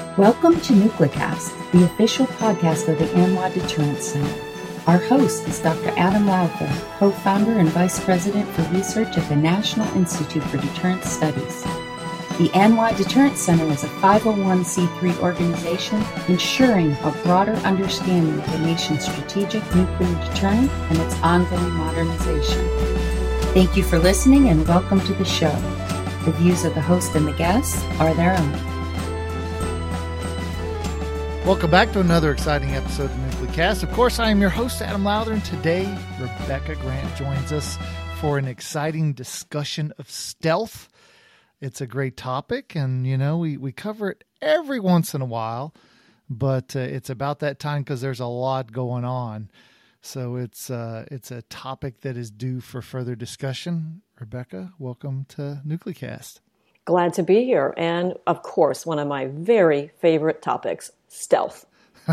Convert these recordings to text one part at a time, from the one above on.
Welcome to Nuclecast, the official podcast of the ANWA Deterrence Center. Our host is Dr. Adam Lowther, co-founder and vice president for research at the National Institute for Deterrence Studies. The ANWA Deterrence Center is a 501c3 organization ensuring a broader understanding of the nation's strategic nuclear deterrent and its ongoing modernization. Thank you for listening and welcome to the show. The views of the host and the guests are their own. Welcome back to another exciting episode of Nuclecast. Of course, I am your host, Adam Lowther, and today Rebecca Grant joins us for an exciting discussion of stealth. It's a great topic, and we cover it every once in a while, but it's about that time because there's a lot going on. So it's a topic that is due for further discussion. Rebecca, welcome to Nuclecast. Glad to be here. And of course, one of my very favorite topics, stealth.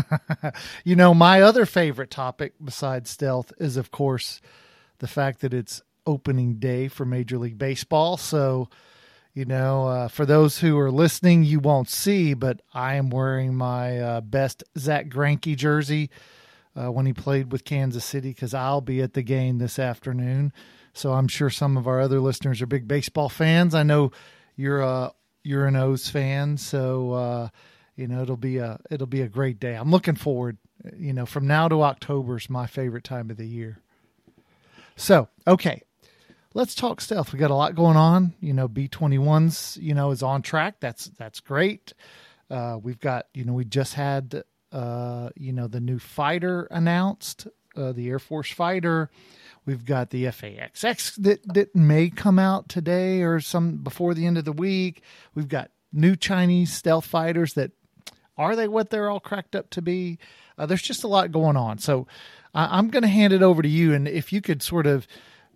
My other favorite topic besides stealth is, of course, the fact that it's opening day for Major League Baseball. So, for those who are listening, you won't see, but I am wearing my best Zach Greinke jersey when he played with Kansas City because I'll be at the game this afternoon. So I'm sure some of our other listeners are big baseball fans. I know you're an O's fan, so it'll be a great day. I'm looking forward. From now to October is my favorite time of the year. So, okay, let's talk stealth. We got a lot going on. B-21's is on track. That's great. We've got we just had the new fighter announced, the Air Force fighter. We've got the F/A-XX that may come out today or some before the end of the week. We've got new Chinese stealth fighters that are they what they're all cracked up to be? There's just a lot going on. So I'm going to hand it over to you. And if you could sort of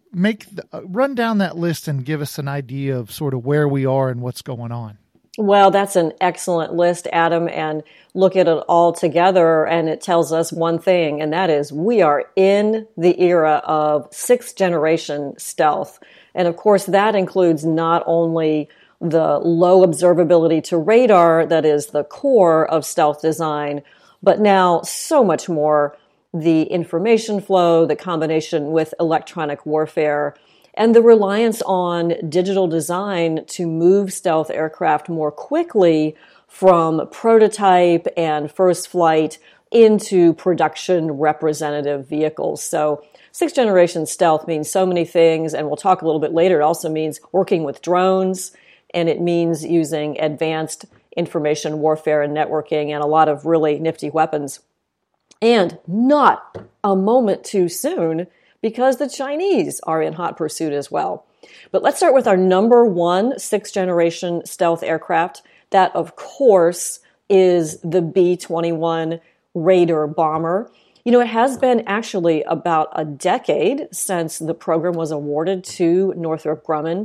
run down that list and give us an idea of sort of where we are and what's going on. Well, that's an excellent list, Adam, and look at it all together, and it tells us one thing, and that is we are in the era of sixth-generation stealth. And, of course, that includes not only the low observability to radar that is the core of stealth design, but now so much more, the information flow, the combination with electronic warfare, and the reliance on digital design to move stealth aircraft more quickly from prototype and first flight into production representative vehicles. So sixth generation stealth means so many things, and we'll talk a little bit later. It also means working with drones, and it means using advanced information warfare and networking and a lot of really nifty weapons. And not a moment too soon, because the Chinese are in hot pursuit as well. But let's start with our number one sixth-generation stealth aircraft. That, of course, is the B-21 Raider bomber. It has been actually about a decade since the program was awarded to Northrop Grumman.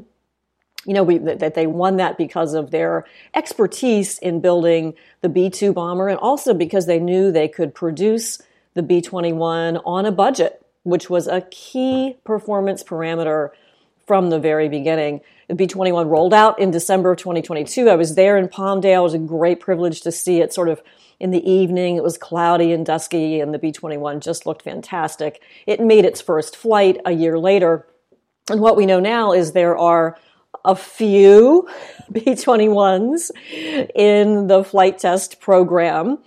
That they won that because of their expertise in building the B-2 bomber and also because they knew they could produce the B-21 on a budget, which was a key performance parameter from the very beginning. The B-21 rolled out in December of 2022. I was there in Palmdale. It was a great privilege to see it sort of in the evening. It was cloudy and dusky, and the B-21 just looked fantastic. It made its first flight a year later. And what we know now is there are a few B-21s in the flight test program,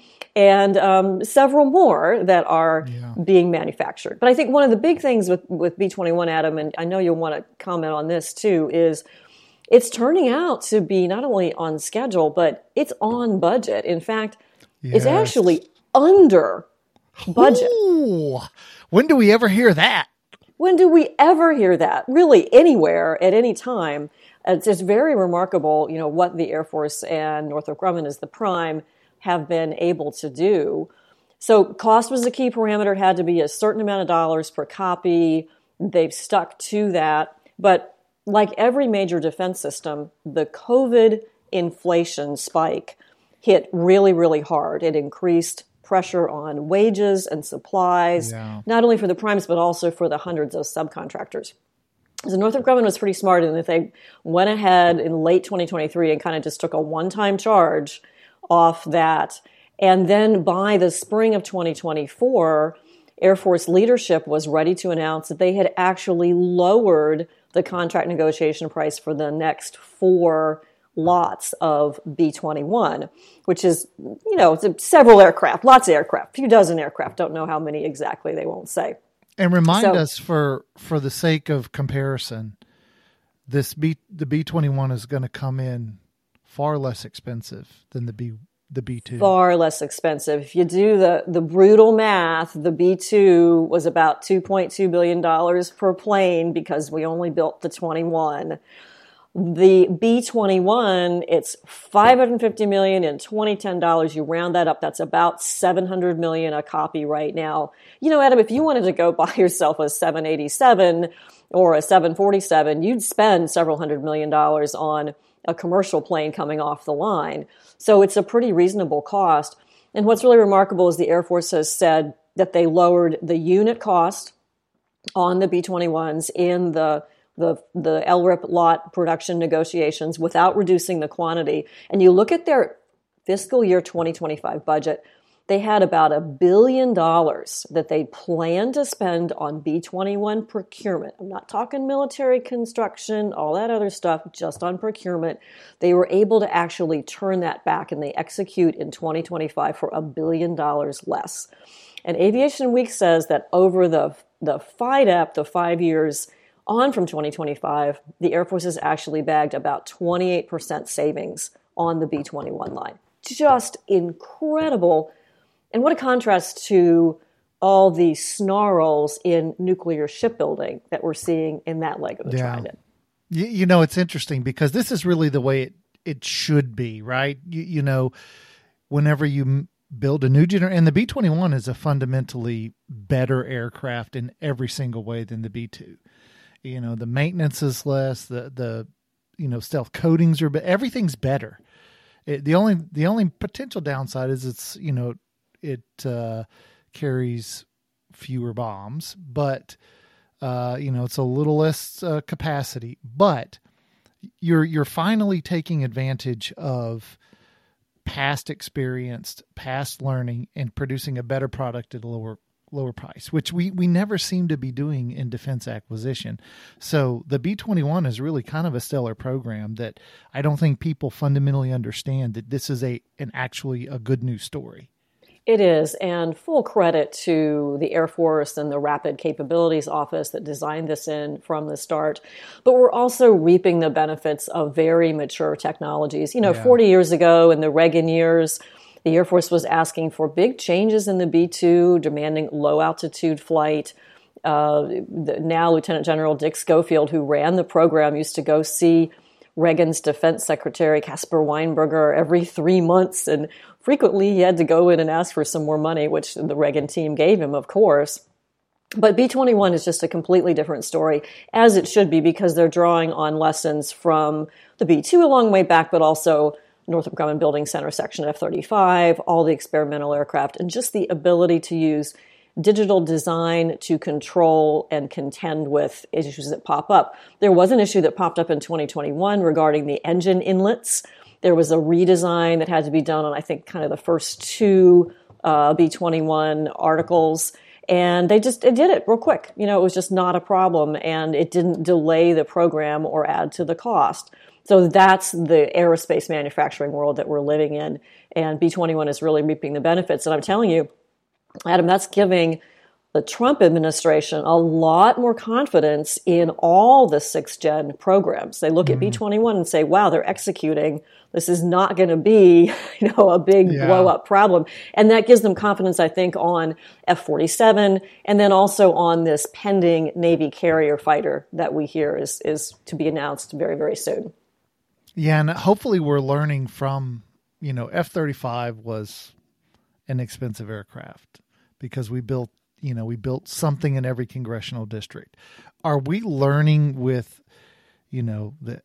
and several more that are being manufactured. But I think one of the big things with B-21, Adam, and I know you'll want to comment on this too, is it's turning out to be not only on schedule, but it's on budget. In fact, it's actually under budget. Ooh, when do we ever hear that? When do we ever hear that? Really, anywhere, at any time. It's just very remarkable, what the Air Force and Northrop Grumman as the prime have been able to do. So cost was a key parameter. It had to be a certain amount of dollars per copy. They've stuck to that. But like every major defense system, the COVID inflation spike hit really, really hard. It increased pressure on wages and supplies, not only for the primes, but also for the hundreds of subcontractors. So Northrop Grumman was pretty smart in that they went ahead in late 2023 and kind of just took a one-time charge off that. And then by the spring of 2024, Air Force leadership was ready to announce that they had actually lowered the contract negotiation price for the next 4 lots of B-21, which is, it's several aircraft, lots of aircraft, a few dozen aircraft. Don't know how many exactly, they won't say. And remind us, for the sake of comparison, the B-21 is going to come in far less expensive than the B-2. Far less expensive. If you do the brutal math, the B-2 was about $2.2 billion per plane because we only built the 21. The B-21, it's $550 million in 2010 dollars. You round that up, that's about $700 million a copy right now. Adam, if you wanted to go buy yourself a 787 or a 747, you'd spend several $100 million on a commercial plane coming off the line. So it's a pretty reasonable cost. And what's really remarkable is the Air Force has said that they lowered the unit cost on the B-21s in the LRIP lot production negotiations without reducing the quantity. And you look at their fiscal year 2025 budget, they had about $1 billion that they planned to spend on B-21 procurement. I'm not talking military construction, all that other stuff, just on procurement. They were able to actually turn that back, and they execute in 2025 for $1 billion less. And Aviation Week says that over the FYDP, the 5 years on from 2025, the Air Force has actually bagged about 28% savings on the B-21 line. Just incredible. And what a contrast to all the snarls in nuclear shipbuilding that we're seeing in that leg of the Trident. It's interesting because this is really the way it should be, right? Whenever you build a new generation, and the B-21 is a fundamentally better aircraft in every single way than the B-2. The maintenance is less, the stealth coatings are, but everything's better. The only potential downside is it carries fewer bombs, but it's a little less capacity. But you're finally taking advantage of past experience, past learning, and producing a better product at a lower price, which we never seem to be doing in defense acquisition. So the B-21 is really kind of a stellar program that I don't think people fundamentally understand that this is actually a good news story. It is, and full credit to the Air Force and the Rapid Capabilities Office that designed this in from the start. But we're also reaping the benefits of very mature technologies. 40 years ago in the Reagan years, the Air Force was asking for big changes in the B-2, demanding low-altitude flight. Now Lieutenant General Dick Schofield, who ran the program, used to go see Reagan's Defense Secretary, Caspar Weinberger, every 3 months, and frequently he had to go in and ask for some more money, which the Reagan team gave him, of course. But B-21 is just a completely different story, as it should be, because they're drawing on lessons from the B-2 a long way back, but also Northrop Grumman Building Center Section F-35, all the experimental aircraft, and just the ability to use digital design to control and contend with issues that pop up. There was an issue that popped up in 2021 regarding the engine inlets. There was a redesign that had to be done on, I think, kind of the first 2 B-21 articles. And they did it real quick. It was just not a problem, and it didn't delay the program or add to the cost. So that's the aerospace manufacturing world that we're living in. And B-21 is really reaping the benefits. And I'm telling you, Adam, that's giving the Trump administration a lot more confidence in all the 6th-gen programs. They look at B-21 and say, wow, they're executing. This is not going to be, a big blow-up problem. And that gives them confidence, I think, on F-47 and then also on this pending Navy carrier fighter that we hear is to be announced very, very soon. Yeah, and hopefully we're learning from, F-35 was an expensive aircraft because we built something in every congressional district. Are we learning with, the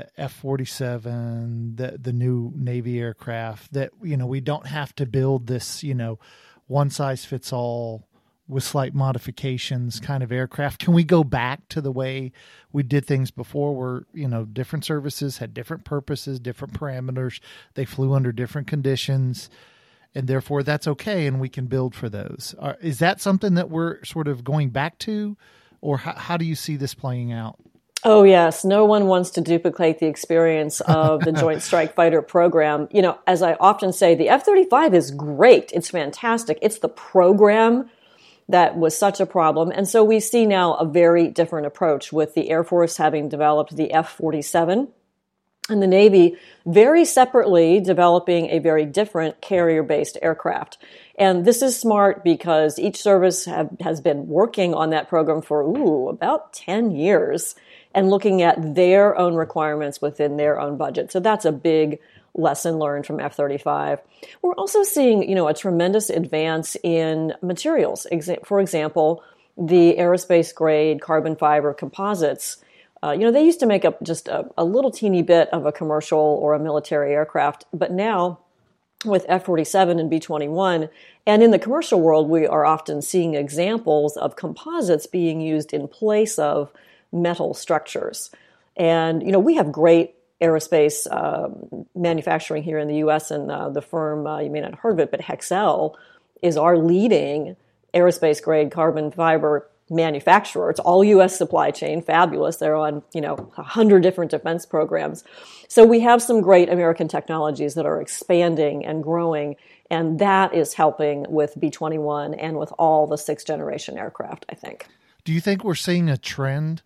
F-47, the new Navy aircraft that, we don't have to build this, one size fits all with slight modifications kind of aircraft. Can we go back to the way we did things before where, different services had different purposes, different parameters, they flew under different conditions, and therefore that's okay and we can build for those? Is that something that we're sort of going back to, or how do you see this playing out? Oh, yes. No one wants to duplicate the experience of the Joint Strike Fighter program. As I often say, the F-35 is great. It's fantastic. It's the program that was such a problem. And so we see now a very different approach with the Air Force having developed the F-47 and the Navy very separately developing a very different carrier-based aircraft. And this is smart because each service has been working on that program for, about 10 years and looking at their own requirements within their own budget. So that's a big lesson learned from F-35. We're also seeing, a tremendous advance in materials. For example, the aerospace grade carbon fiber composites. They used to make up just a little teeny bit of a commercial or a military aircraft, but now with F-47 and B-21, and in the commercial world, we are often seeing examples of composites being used in place of metal structures. And, we have great aerospace manufacturing here in the U.S., and the firm, you may not have heard of it, but Hexcel is our leading aerospace-grade carbon fiber manufacturer. It's all U.S. supply chain, fabulous. They're on, 100 different defense programs. So we have some great American technologies that are expanding and growing, and that is helping with B-21 and with all the sixth-generation aircraft, I think. Do you think we're seeing a trend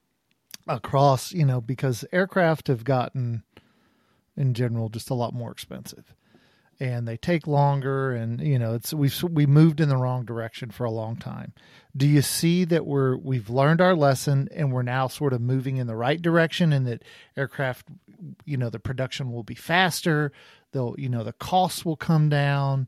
across, because aircraft have gotten, in general, just a lot more expensive, and they take longer, and we moved in the wrong direction for a long time. Do you see that we've learned our lesson and we're now sort of moving in the right direction, and that aircraft, the production will be faster, the costs will come down?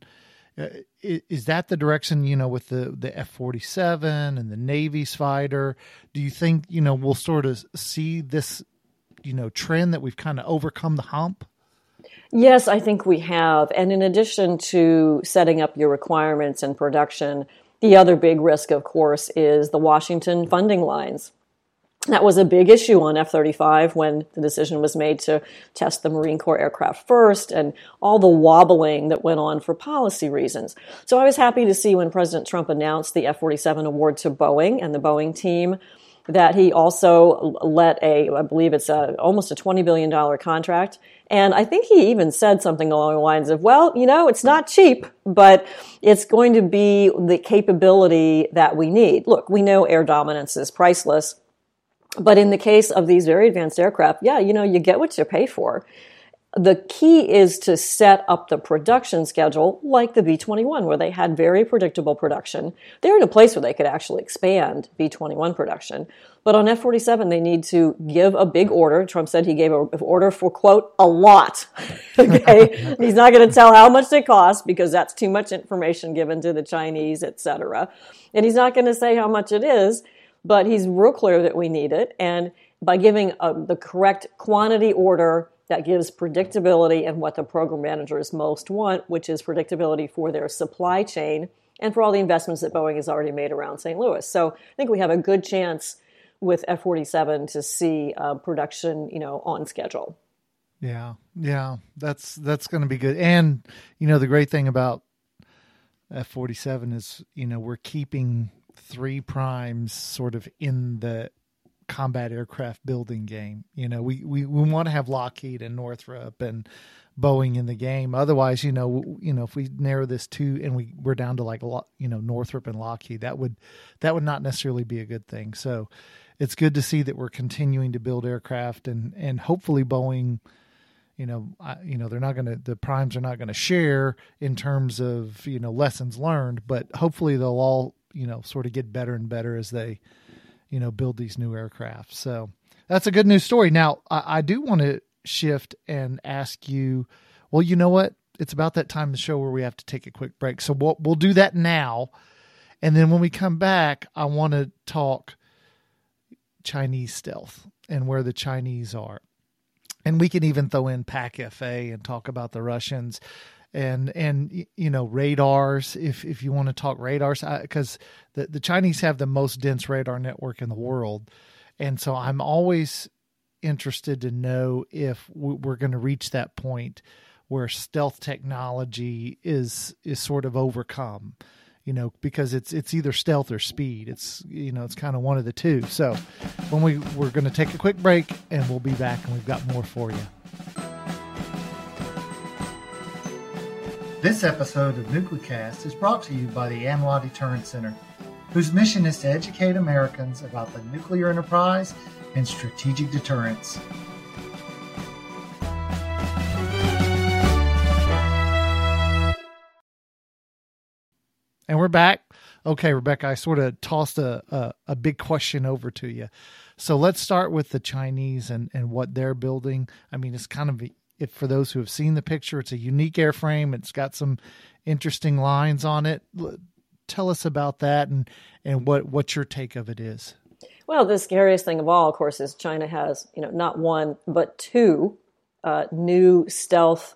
Is that the direction, with the F-47 and the Navy's fighter? Do you think, we'll sort of see this, trend that we've kind of overcome the hump? Yes, I think we have. And in addition to setting up your requirements and production, the other big risk, of course, is the Washington funding lines. That was a big issue on F-35 when the decision was made to test the Marine Corps aircraft first, and all the wobbling that went on for policy reasons. So I was happy to see when President Trump announced the F-47 award to Boeing and the Boeing team that he also let I believe it's almost a $20 billion contract. And I think he even said something along the lines of, well, it's not cheap, but it's going to be the capability that we need. Look, we know air dominance is priceless. But in the case of these very advanced aircraft, you get what you pay for. The key is to set up the production schedule like the B-21, where they had very predictable production. They're in a place where they could actually expand B-21 production. But on F-47, they need to give a big order. Trump said he gave an order for, quote, a lot. Okay? He's not going to tell how much they cost because that's too much information given to the Chinese, et cetera. And he's not going to say how much it is, but he's real clear that we need it. And by giving the correct quantity order, that gives predictability and what the program managers most want, which is predictability for their supply chain and for all the investments that Boeing has already made around St. Louis. So I think we have a good chance with F-47 to see production, on schedule. Yeah, that's going to be good. And, the great thing about F-47 is, we're keeping 3 primes sort of in the combat aircraft building game. We want to have Lockheed and Northrop and Boeing in the game. Otherwise, if we narrow this to and we're down to like Northrop and Lockheed, that would not necessarily be a good thing. So it's good to see that we're continuing to build aircraft, and hopefully Boeing, they're not going to, the primes are not going to share in terms of lessons learned, but hopefully they'll all sort of get better and better as they build these new aircraft. So that's a good news story. Now, I do want to shift and ask you, well, you know what? It's about that time of the show where we have to take a quick break. So we'll do that now. And then when we come back, I want to talk Chinese stealth and where the Chinese are. And we can even throw in PAC-FA and talk about the Russians. and radars. If you want to talk radars, because the Chinese have the most dense radar network in the world, and so I'm always interested to know if we're going to reach that point where stealth technology is sort of overcome. Because it's either stealth or speed. It's kind of one of the two. So we're going to take a quick break, and we'll be back, and we've got more for you. This episode of Nuclecast is brought to you by the ANWA Deterrence Center, whose mission is to educate Americans about the nuclear enterprise and strategic deterrence. And we're back. Okay, Rebecca, I sort of tossed a big question over to you. So let's start with the Chinese and what they're building. I mean, it's kind of, for those who have seen the picture, it's a unique airframe. It's got some interesting lines on it. Tell us about that and what your take of it is. Well, the scariest thing of all, of course, is China has, not one, but two new stealth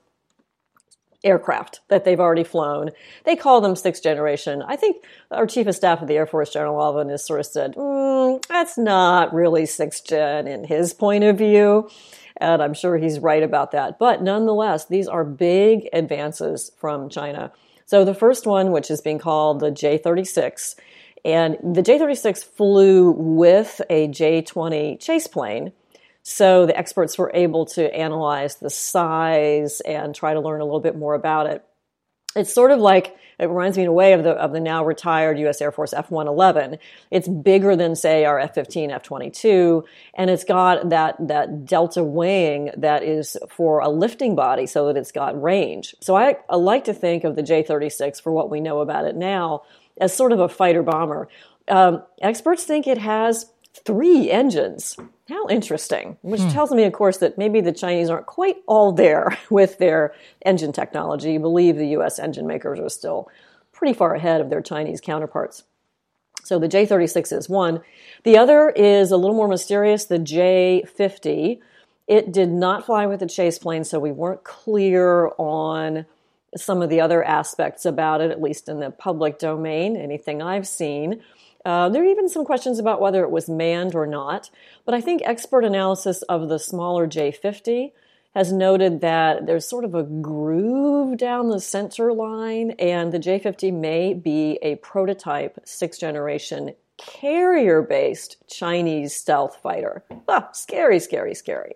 aircraft that they've already flown. They call them sixth generation. I think our Chief of Staff of the Air Force, General Alvin, has sort of said, that's not really sixth gen in his point of view. And I'm sure he's right about that. But nonetheless, these are big advances from China. So the first one, which is being called the J-36, and the J-36 flew with a J-20 chase plane. So the experts were able to analyze the size and try to learn a little bit more about it. It's sort of like, it reminds me in a way of the now retired U.S. Air Force F-111. It's bigger than, say, our F-15, F-22, and it's got that delta wing that is for a lifting body so that it's got range. So I like to think of the J-36, for what we know about it now, as sort of a fighter bomber. Experts think it has 3 engines. How interesting. Which tells me, of course, that maybe the Chinese aren't quite all there with their engine technology. You believe the U.S. engine makers are still pretty far ahead of their Chinese counterparts. So the J-36 is one. The other is a little more mysterious, the J-50. It did not fly with the chase plane, so we weren't clear on some of the other aspects about it, at least in the public domain, anything I've seen. There are even some questions about whether it was manned or not, but I think expert analysis of the smaller J-50 has noted that there's sort of a groove down the center line, and the J-50 may be a prototype 6th generation carrier-based Chinese stealth fighter. Scary, scary, scary.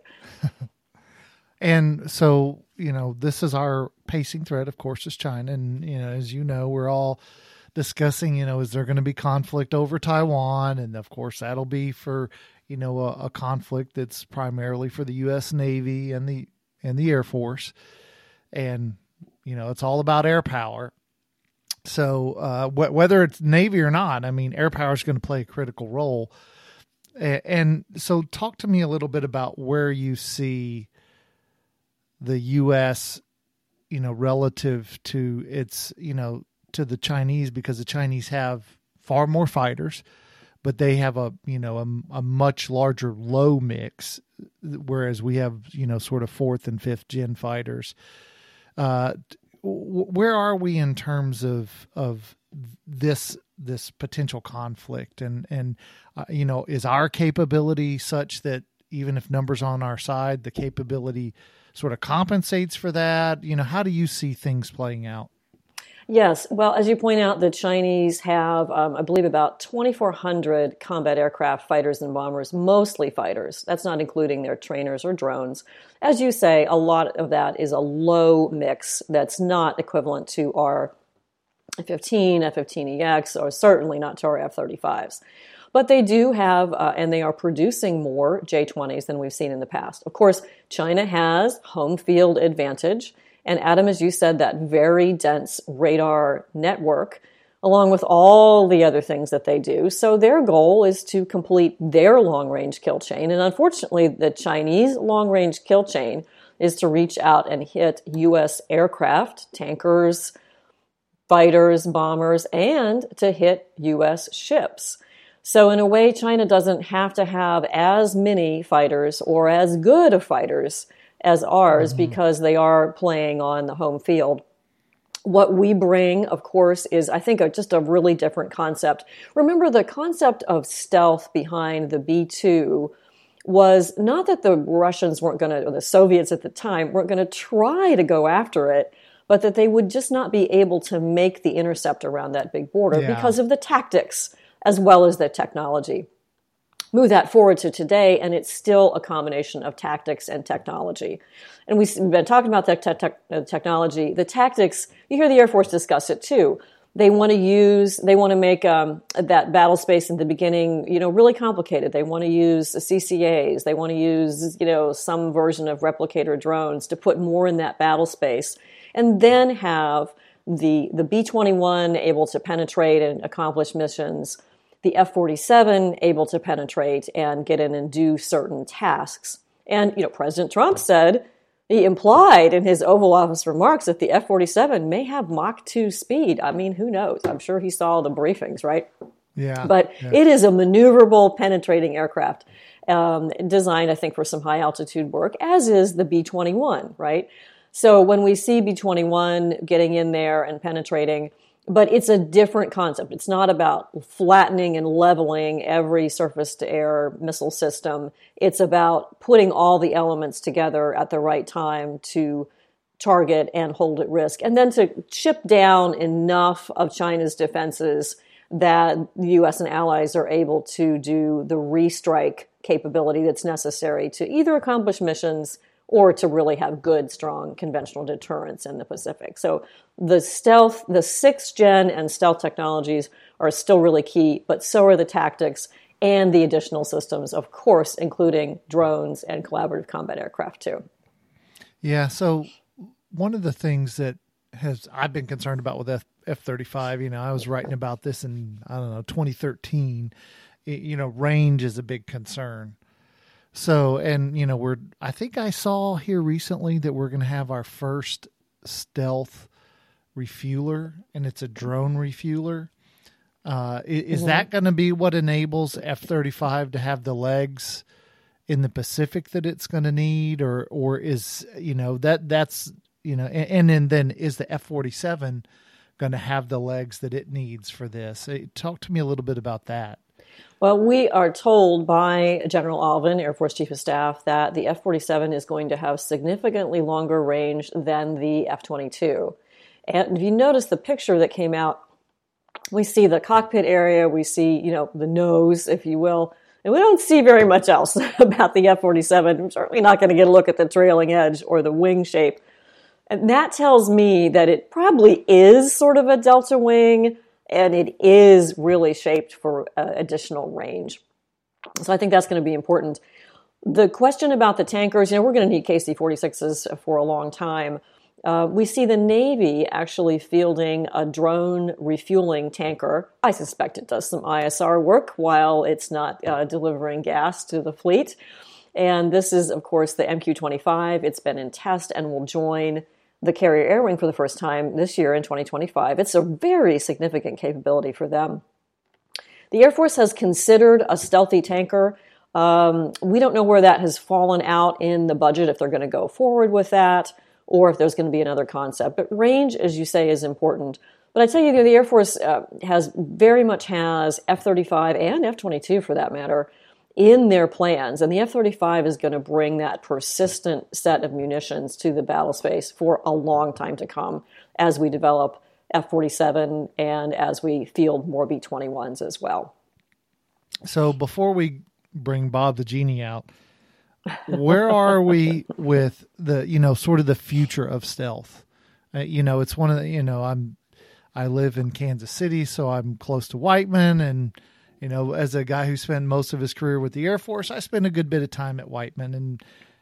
And so, this is our pacing thread, of course, is China. And, as you know, we're all discussing, is there going to be conflict over Taiwan? And of course, that'll be for, a conflict that's primarily for the U.S. Navy and the Air Force. And, it's all about air power. So whether it's Navy or not, I mean, air power is going to play a critical role. And so talk to me a little bit about where you see the U.S., relative to its, to the Chinese, because the Chinese have far more fighters, but they have a much larger low mix, whereas we have, sort of 4th and 5th gen fighters. Where are we in terms of this potential conflict? And is our capability such that even if numbers on our side, the capability sort of compensates for that? How do you see things playing out? Yes. Well, as you point out, the Chinese have, I believe, about 2,400 combat aircraft, fighters and bombers, mostly fighters. That's not including their trainers or drones. As you say, a lot of that is a low mix that's not equivalent to our F-15, F-15EX, or certainly not to our F-35s. But they do have, and they are producing more J-20s than we've seen in the past. Of course, China has home field advantage. And Adam, as you said, that very dense radar network, along with all the other things that they do. So their goal is to complete their long-range kill chain. And unfortunately, the Chinese long-range kill chain is to reach out and hit U.S. aircraft, tankers, fighters, bombers, and to hit U.S. ships. So in a way, China doesn't have to have as many fighters or as good of fighters as ours, because they are playing on the home field. What we bring, of course, is, I think, just a really different concept. Remember, the concept of stealth behind the B-2 was not that the Russians weren't going to, or the Soviets at the time, weren't going to try to go after it, but that they would just not be able to make the intercept around that big border because of the tactics as well as the technology. Move that forward to today, and it's still a combination of tactics and technology. And we've been talking about that technology. The tactics, you hear the Air Force discuss it too. They want to make that battle space in the beginning, really complicated. They want to use CCAs. They want to use, some version of replicator drones to put more in that battle space, and then have the B-21 able to penetrate and accomplish missions, the F-47 able to penetrate and get in and do certain tasks. And, President Trump he implied in his Oval Office remarks that the F-47 may have Mach 2 speed. I mean, who knows? I'm sure he saw the briefings, right? Yeah. But it is a maneuverable, penetrating aircraft designed, I think, for some high altitude work, as is the B-21, right? So when we see B-21 getting in there and penetrating, but it's a different concept. It's not about flattening and leveling every surface-to-air missile system. It's about putting all the elements together at the right time to target and hold at risk, and then to chip down enough of China's defenses that the U.S. and allies are able to do the restrike capability that's necessary to either accomplish missions or to really have good, strong conventional deterrence in the Pacific. So the 6th gen and stealth technologies are still really key, but so are the tactics and the additional systems, of course, including drones and collaborative combat aircraft too. Yeah, so one of the things that I've been concerned about with F-35, I was writing about this in, 2013, range is a big concern. So, and, I think I saw here recently that we're going to have our first stealth refueler, and it's a drone refueler. Is that going to be what enables F-35 to have the legs in the Pacific that it's going to need, or is, that's, and then is the F-47 going to have the legs that it needs for this? Talk to me a little bit about that. Well, we are told by General Alvin, Air Force Chief of Staff, that the F-47 is going to have significantly longer range than the F-22. And if you notice the picture that came out, we see the cockpit area, we see, the nose, if you will, and we don't see very much else about the F-47. I'm certainly not going to get a look at the trailing edge or the wing shape. And that tells me that it probably is sort of a delta wing, and it is really shaped for additional range. So I think that's going to be important. The question about the tankers, we're going to need KC-46s for a long time. We see the Navy actually fielding a drone refueling tanker. I suspect it does some ISR work while it's not delivering gas to the fleet. And this is, of course, the MQ-25. It's been in test and will join the Carrier Air Wing for the first time this year in 2025. It's a very significant capability for them. The Air Force has considered a stealthy tanker. We don't know where that has fallen out in the budget, if they're going to go forward with that, or if there's going to be another concept. But range, as you say, is important. But I tell you, the Air Force very much has F-35 and F-22, for that matter, in their plans. And the F-35 is going to bring that persistent set of munitions to the battle space for a long time to come as we develop F-47 and as we field more B-21s as well. So before we bring Bob the Genie out, where are we with the, sort of the future of stealth? It's one of the, I live in Kansas City, so I'm close to Whiteman, and as a guy who spent most of his career with the Air Force, I spent a good bit of time at Whiteman,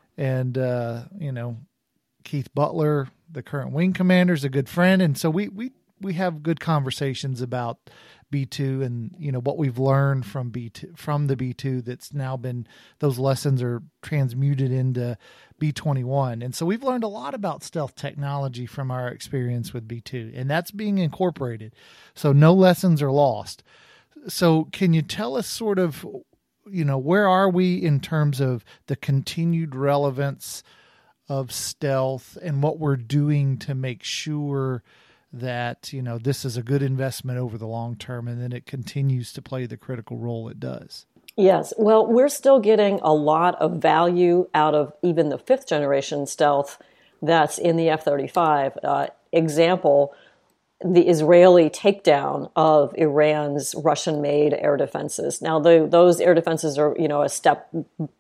and Keith Butler, the current wing commander, is a good friend. And so we have good conversations about B-2 and, what we've learned from the B-2 that's now been, those lessons are transmuted into B-21. And so we've learned a lot about stealth technology from our experience with B-2, and that's being incorporated. So no lessons are lost. So can you tell us sort of, where are we in terms of the continued relevance of stealth and what we're doing to make sure that, this is a good investment over the long term, and then it continues to play the critical role it does. Yes. Well, we're still getting a lot of value out of even the 5th generation stealth that's in the F-35. Example, the Israeli takedown of Iran's Russian-made air defenses. Now, those air defenses are, a step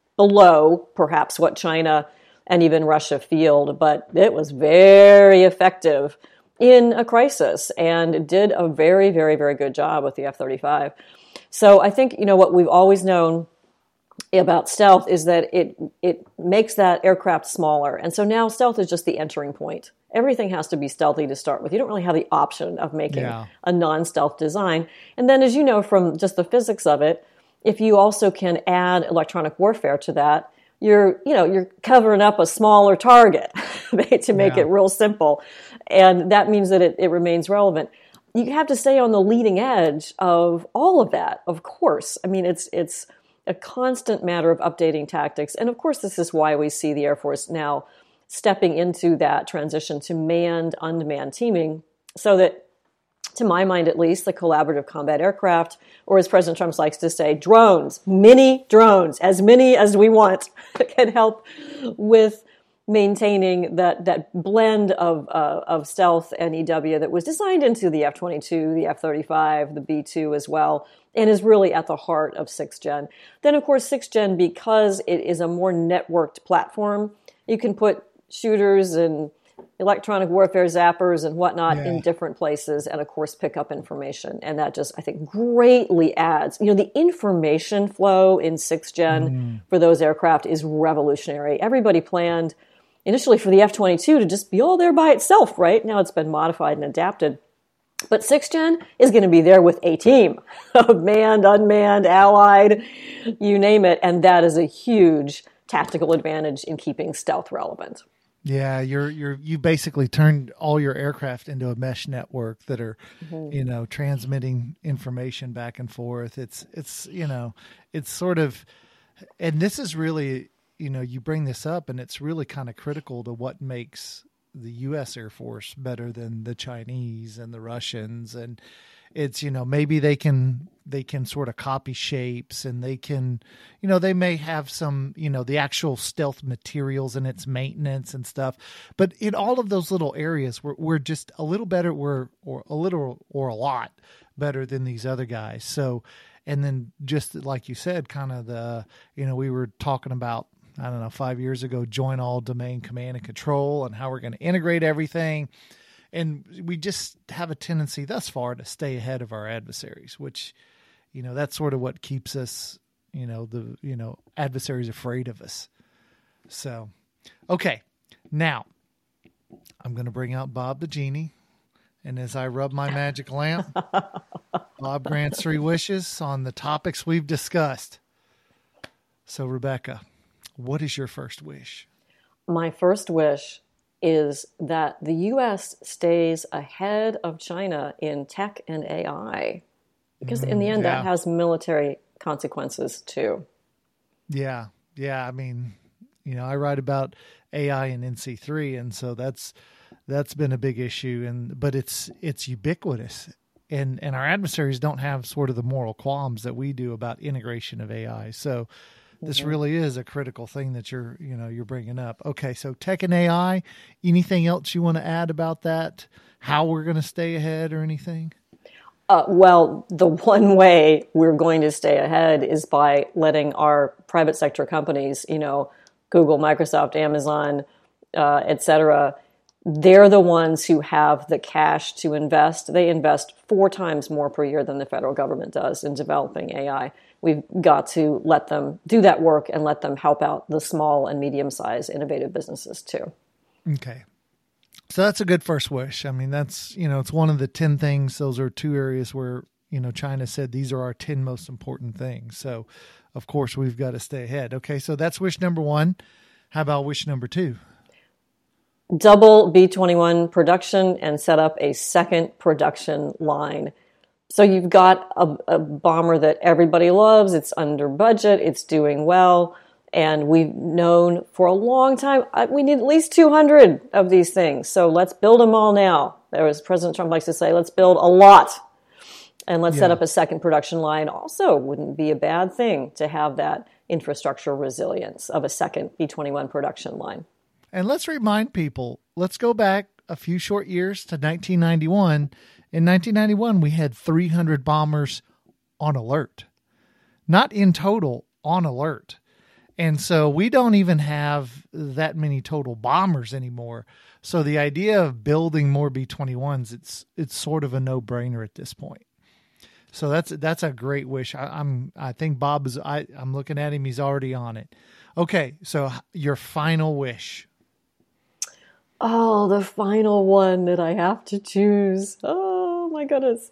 below perhaps what China and even Russia field, but it was very effective in a crisis and did a very, very, very good job with the F-35. So I think, what we've always known about stealth is that it makes that aircraft smaller. And so now stealth is just the entering point. Everything has to be stealthy to start with. You don't really have the option of making a non-stealth design. And then, as you know from just the physics of it, if you also can add electronic warfare to that, you're covering up a smaller target to make it real simple. And that means that it remains relevant. You have to stay on the leading edge of all of that, of course. I mean, it's a constant matter of updating tactics. And of course, this is why we see the Air Force now stepping into that transition to manned, unmanned teaming, so that, to my mind at least, the collaborative combat aircraft, or as President Trump likes to say, drones, mini drones, as many as we want, can help with maintaining that blend of stealth and EW that was designed into the F-22, the F-35, the B-2 as well, and is really at the heart of 6th Gen. Then, of course, 6th Gen, because it is a more networked platform, you can put shooters and electronic warfare zappers and whatnot in different places, and of course pick up information. And that just, I think, greatly adds, the information flow in 6th Gen for those aircraft is revolutionary. Everybody planned initially for the F-22 to just be all there by itself, right? Now it's been modified and adapted. But 6th Gen is going to be there with a team of manned, unmanned, allied, you name it. And that is a huge tactical advantage in keeping stealth relevant. Yeah, you basically turned all your aircraft into a mesh network that are, transmitting information back and forth. It's sort of, and this is really, you bring this up, and it's really kind of critical to what makes the U.S. Air Force better than the Chinese and the Russians. And it's, maybe they can sort of copy shapes, and they can, they may have some, the actual stealth materials and its maintenance and stuff. But in all of those little areas, we're just a little better, or a lot better than these other guys. So, and then just like you said, kind of the, we were talking about, 5 years ago, joint all domain command and control, and how we're going to integrate everything. And we just have a tendency thus far to stay ahead of our adversaries, which, that's sort of what keeps us, adversaries afraid of us. So, okay, now I'm going to bring out Bob the Genie. And as I rub my magic lamp, Bob grants 3 wishes on the topics we've discussed. So, Rebecca, what is your first wish? My first wish is that the U.S. stays ahead of China in tech and AI, because in the end, that has military consequences too. Yeah. I mean, I write about AI in NC3, and so that's been a big issue, but it's ubiquitous, and our adversaries don't have sort of the moral qualms that we do about integration of AI. So this really is a critical thing that you're bringing up. Okay, so tech and AI, anything else you want to add about that? How we're going to stay ahead or anything? Well, the one way we're going to stay ahead is by letting our private sector companies, Google, Microsoft, Amazon, et cetera, they're the ones who have the cash to invest. They invest 4 times more per year than the federal government does in developing AI. We've got to let them do that work and let them help out the small and medium-sized innovative businesses too. Okay. So that's a good first wish. I mean, that's, it's one of the 10 things. Those are 2 areas where, China said these are our 10 most important things. So, of course, we've got to stay ahead. Okay, so that's wish number 1. How about wish number 2? Double B-21 production and set up a second production line. So you've got a bomber that everybody loves. It's under budget. It's doing well. And we've known for a long time, we need at least 200 of these things. So let's build them all now. As President Trump likes to say, let's build a lot. And let's set up a second production line. Also, wouldn't be a bad thing to have that infrastructure resilience of a second B-21 production line. And let's remind people, let's go back a few short years to 1991. In 1991, we had 300 bombers on alert. Not in total, on alert. And so we don't even have that many total bombers anymore. So the idea of building more B-21s, it's sort of a no-brainer at this point. So that's a great wish. I think Bob is. I'm looking at him. He's already on it. Okay, so your final wish. Oh, the final one that I have to choose. Oh my goodness.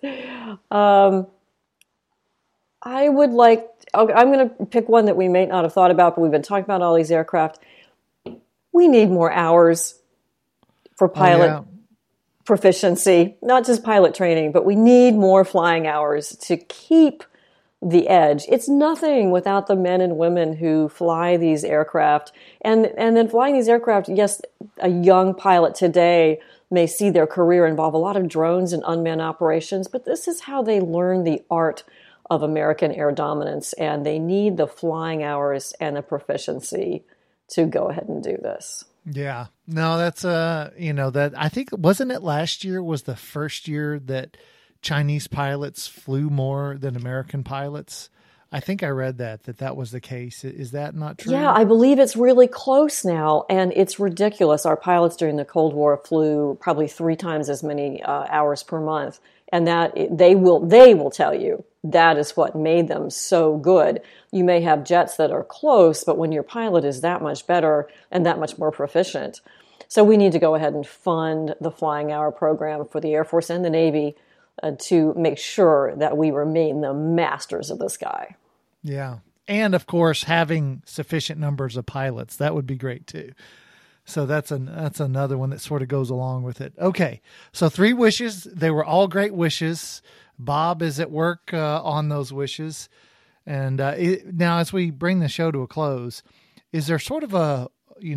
I would like. I'm going to pick one that we may not have thought about, but we've been talking about all these aircraft. We need more hours for pilot proficiency, not just pilot training, but we need more flying hours to keep the edge. It's nothing without the men and women who fly these aircraft. And then flying these aircraft, yes, a young pilot today may see their career involve a lot of drones and unmanned operations, but this is how they learn the art of American air dominance, and they need the flying hours and the proficiency to go ahead and do this. Yeah, no, that's that I think, wasn't it last year was the first year that Chinese pilots flew more than American pilots? I think I read that was the case. Is that not true? Yeah, I believe it's really close now, and it's ridiculous. Our pilots during the Cold War flew probably 3 times as many hours per month, and that they will tell you that is what made them so good. You may have jets that are close, but when your pilot is that much better and that much more proficient. So we need to go ahead and fund the flying hour program for the Air Force and the Navy to make sure that we remain the masters of the sky. Yeah. And of course, having sufficient numbers of pilots, that would be great too. So that's another one that sort of goes along with it. Okay. So 3 wishes. They were all great wishes. Bob is at work on those wishes. And now as we bring the show to a close, is there sort of a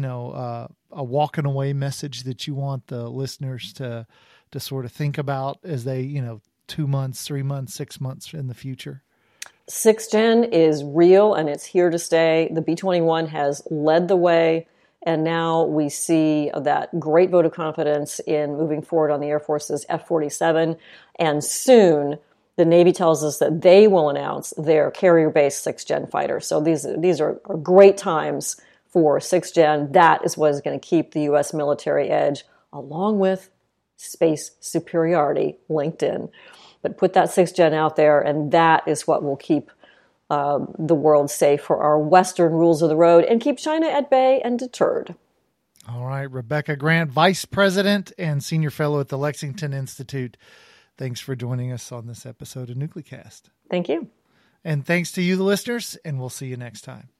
walking away message that you want the listeners to sort of think about as they, 2 months, 3 months, 6 months in the future? 6th Gen is real and it's here to stay. The B-21 has led the way. And now we see that great vote of confidence in moving forward on the Air Force's F-47. And soon, the Navy tells us that they will announce their carrier-based 6th Gen fighter. So these are great times for 6th Gen. That is what is going to keep the U.S. military edge, along with space superiority linked in. But put that 6th Gen out there, and that is what will keep the world safe for our Western rules of the road and keep China at bay and deterred. All right, Rebecca Grant, Vice President and Senior Fellow at the Lexington Institute. Thanks for joining us on this episode of Nuclecast. Thank you. And thanks to you, the listeners, and we'll see you next time.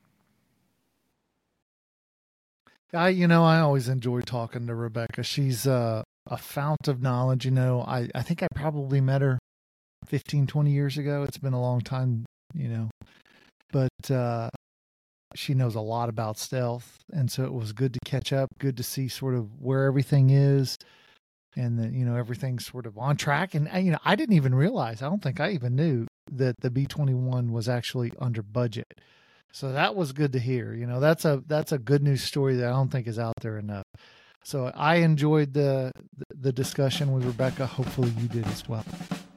I always enjoy talking to Rebecca. She's a fount of knowledge. I think I probably met her 15, 20 years ago. It's been a long time. But she knows a lot about stealth. And so it was good to catch up, good to see sort of where everything is and that, everything's sort of on track. And, I didn't even realize, I don't think I even knew that the B-21 was actually under budget. So that was good to hear. That's a good news story that I don't think is out there enough. So I enjoyed the discussion with Rebecca. Hopefully you did as well.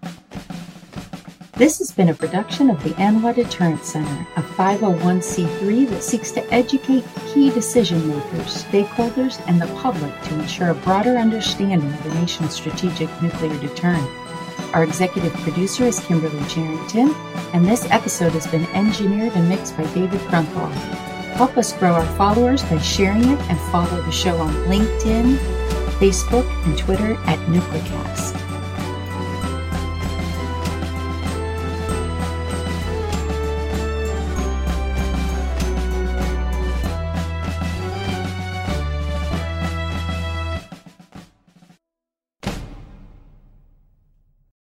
This has been a production of the ANWR Deterrence Center, a 501c3 that seeks to educate key decision makers, stakeholders, and the public to ensure a broader understanding of the nation's strategic nuclear deterrent. Our executive producer is Kimberly Charrington, and this episode has been engineered and mixed by David Krumpoff. Help us grow our followers by sharing it and follow the show on LinkedIn, Facebook, and Twitter at Nuclecast.